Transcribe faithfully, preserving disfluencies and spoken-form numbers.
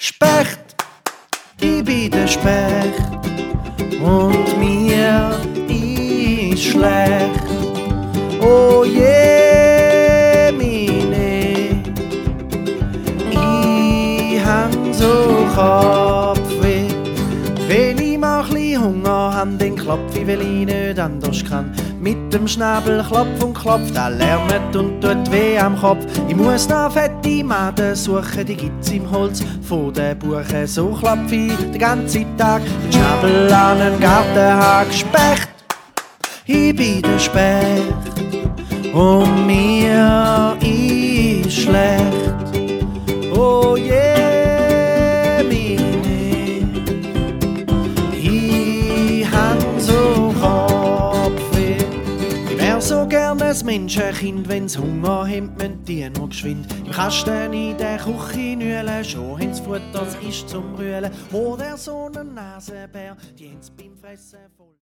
Specht, ich bin der Specht und mir ist schlecht. Oh je, meine, ich hab so Kopfweh. Wenn ich mal ein bisschen Hunger hab, dann klopf ich, weil ich nicht anders kann. Mit dem Schnabel klopf und klopf, da lärmt und tut weh am Kopf. Ich muss noch fette Maden suchen, die gibt's im Holz von den Buchen. So klopf ich den ganzen Tag, den Schnabel an den Gartenhag. Specht, ich bin der Specht und mir ist schlecht. Oh je, meine, ich hab so Kopfweh. Ich wär so gern ein Menschenkind, wenn's Hunger haben, müssen die nur geschwind im Kasten in der Küche nühlen. Schon haben's Futter, das ist zum Brüllen. Oder so ein Nasenbär, die haben's beim Fressen voll.